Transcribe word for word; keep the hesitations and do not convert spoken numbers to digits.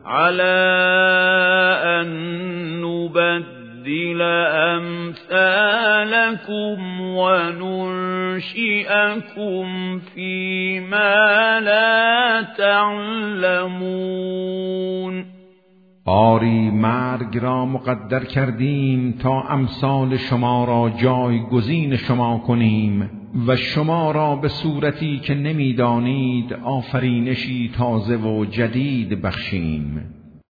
على أن نبدل أمثالكم وننشئكم فيما لا تعلمون. آری مرگ را مقدر کردیم تا امثال شما را جایگزین شما کنیم و شما را به صورتی که نمیدانید آفرینشی تازه و جدید بخشیم.